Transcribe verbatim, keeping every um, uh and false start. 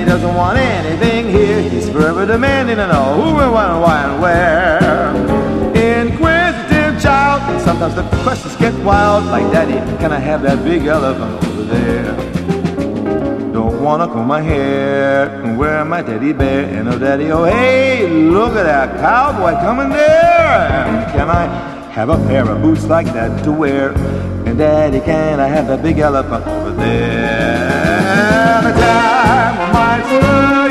doesn't want anything here. He's forever demanding to know who and when and why and where. Inquisitive child, and sometimes the questions get wild. Like, Daddy, can I have that big elephant over there? Don't wanna comb my hair and wear my teddy bear. And oh, Daddy, oh, hey, look at that cowboy coming there. And can I have a pair of boots like that to wear? And Daddy, can I have that big elephant over there? The time of my